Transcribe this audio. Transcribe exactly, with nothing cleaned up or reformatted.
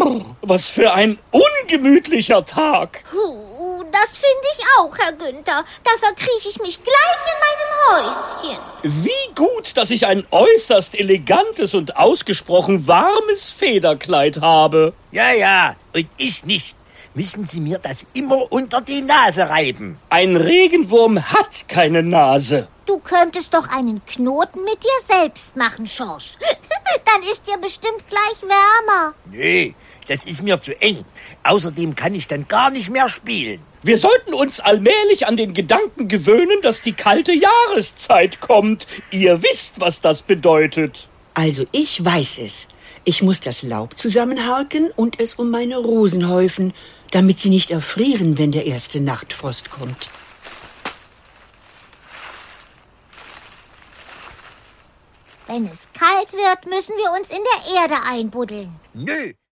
Was für ein ungemütlicher Tag. Uh, das finde ich auch, Herr Günther. Da verkrieche ich mich gleich in meinem Häuschen. Wie gut, dass ich ein äußerst elegantes und ausgesprochen warmes Federkleid habe. Ja, ja, und ich nicht. Müssen Sie mir das immer unter die Nase reiben? Ein Regenwurm hat keine Nase. Du könntest doch einen Knoten mit dir selbst machen, Schorsch. Dann ist dir bestimmt gleich wärmer. Nee, das ist mir zu eng. Außerdem kann ich dann gar nicht mehr spielen. Wir sollten uns allmählich an den Gedanken gewöhnen, dass die kalte Jahreszeit kommt. Ihr wisst, was das bedeutet. Also ich weiß es. Ich muss das Laub zusammenharken und es um meine Rosen häufen, damit sie nicht erfrieren, wenn der erste Nachtfrost kommt. Wenn es kalt wird, müssen wir uns in der Erde einbuddeln. Nö,